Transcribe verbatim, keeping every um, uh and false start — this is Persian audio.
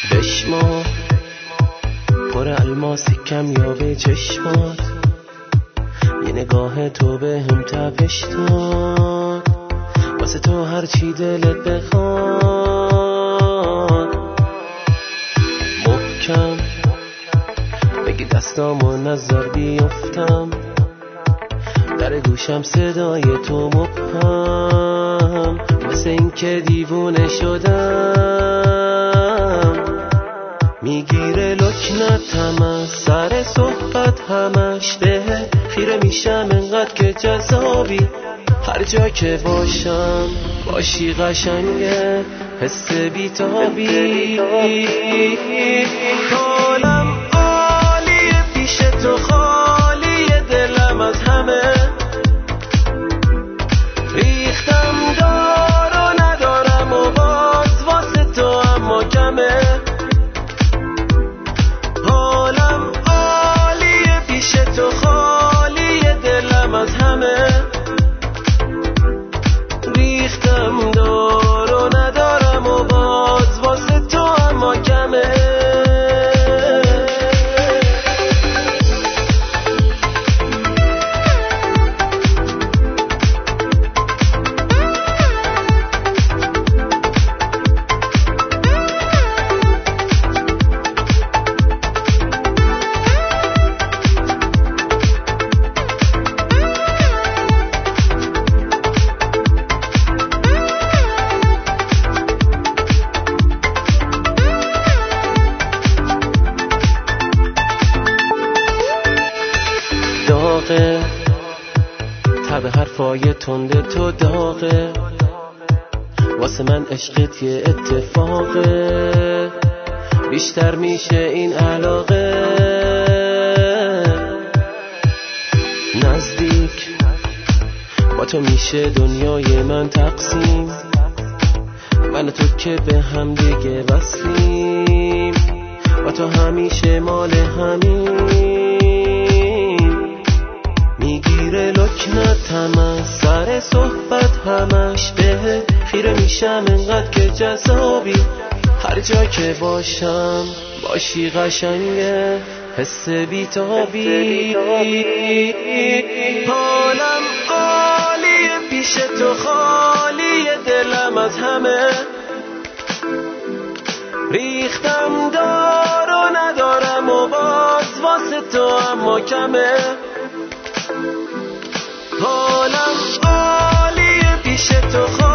بشما پر الماسی کمیابه چشمات، یه نگاه تو به هم تپش داد، واسه تو هر چی دلت بخواد. محکم بگی دستامو نذار بیفتم، در گوشم صدای تو مبهم، مثل این که دیوونه شدم. میگیره لکنتم از سر صحبت همش، به خیره میشم انقدر که جذابی. هر جا که باشم باشی قشنگه، حس بیتابی. حالم عالیه پیش تو، خالیه دلم از همه. ریختم دار و ندارم و باز واسه تو اما کمه. حالم عالیه پیش تو، خالیه دلم از همه. ریختم دار و ندارم و باز واسه تو اما کمه. داغه تب حرفای تنده تو، داغه واسه من عشقت یه اتفاقه. بیشتر میشه این علاقه. نزدیک با تو میشه دنیای من تقسیم، من و تو که به هم دیگه وصلیم، با تو همیشه مال همین. میگیره لکنتم از سر صحبت همش، به خیره میشم انقدر که جذابی. هر جا که باشم باشی قشنگه، حس بیتابی. حالم عالیه پیش تو، خالیه دلم از همه. ریختم دار و ندارم و باز واسه تو اما کمه. حالم عالیه پیش تو.